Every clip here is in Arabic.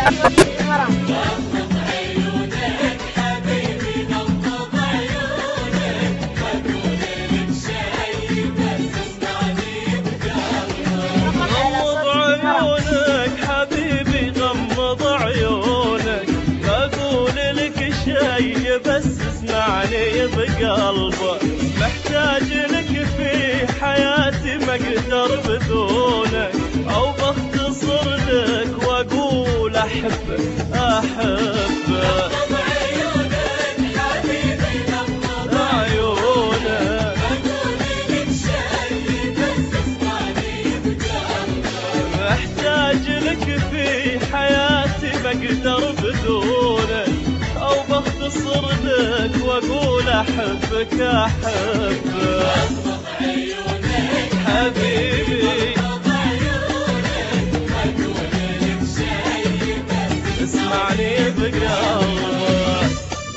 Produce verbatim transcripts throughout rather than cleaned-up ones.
بس اسمعني بقلبه، محتاج لك في حياتي ما اقدر بدونك، او بختصر لك واقول احب احب. غمض عيونك حبيبي غمض عيونك، بقول لك شي بس اسمعني بقلبه، محتاج لك في حياتي ما اقدر بدونك، أو بختصر لك وأقول أحبك أحب. غمض عيونك حبيبي غمض عيونك، أقول لك شي بس اسمعني بقلبك.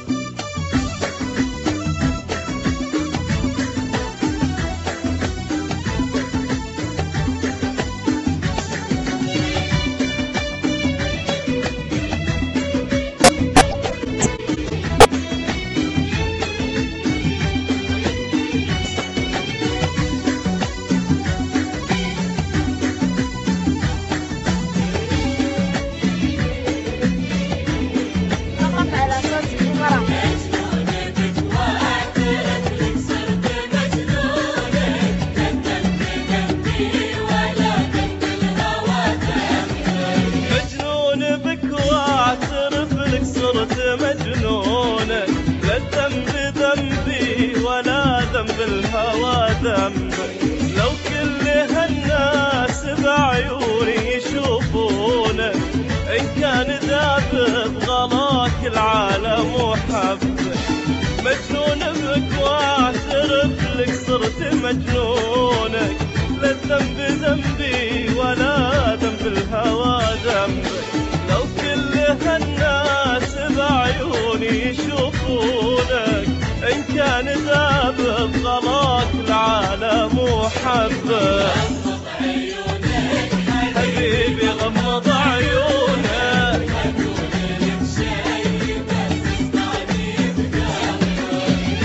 صرت مجنونك، لا الذنب ذنبي ولا ذنب الهوى ذنبك، لو كل هالناس بعيوني يشوفونك، إن كان ذاب بغلاك العالم وحبك، مجنون بك واعترف لك صرت مجنونك، لا الذنب ذنبي ولا ذنب الهوى ذنبك، لو كل هالناس بعيوني يشوفونك، إن كان ذاب بغلاك العالم وحبك. غمض عيونك حبيبي غمض عيونك، أقول لك شي بس اسمعني بقلبك.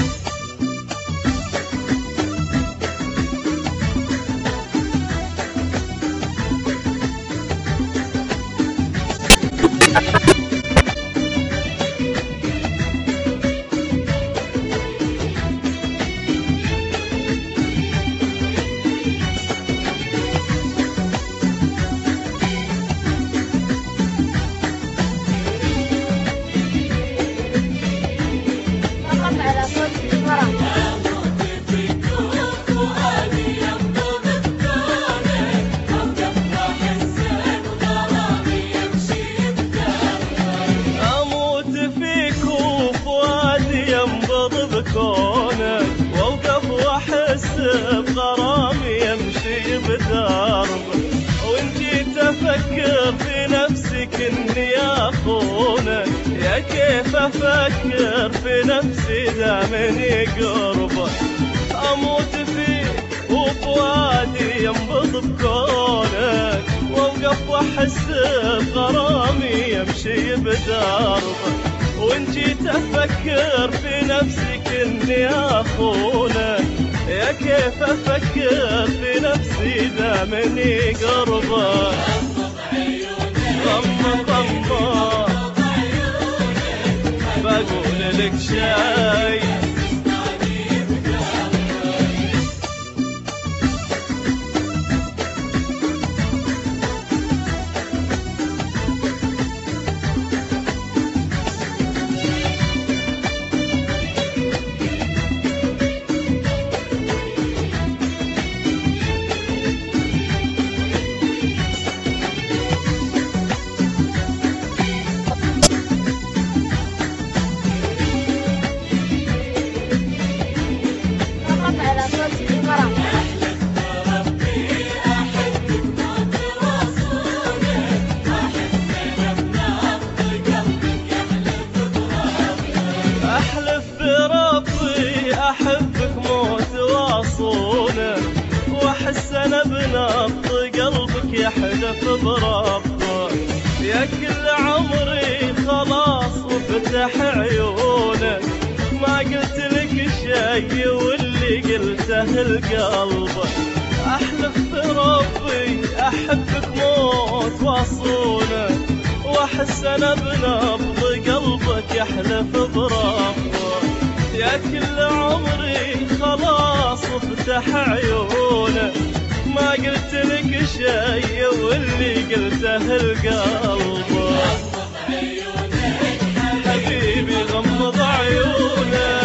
كونك واوقف واحس بغرامي يمشي بدربك، وان جيت افكر في نفسك اني اخونك، يا كيف افكر في نفسي دامني قربك، اموت فيك وفؤادي ينبض بكونك، واوقف واحس بغرامي يمشي بدربك، وان جيت افكر في نفسك اني اخونك، يا كيف افكر في نفسي دامني قربك. غمض غمض عيونك، بقول لك شي أحبك موت واصونك، وأحس أنا بنبض قلبك يحلف بربك، يا كل عمري فتح عيونك، ما قلت لك شي واللي قلته لقلبك. احلف بربي احبك موت واصونك، واحس انا بنبض قلبك يحلف بربك. يا كل عمري خلاص فتح عيونك، ما قلت لك شي واللي قلته لقلبك. حبيبي غمض عيونك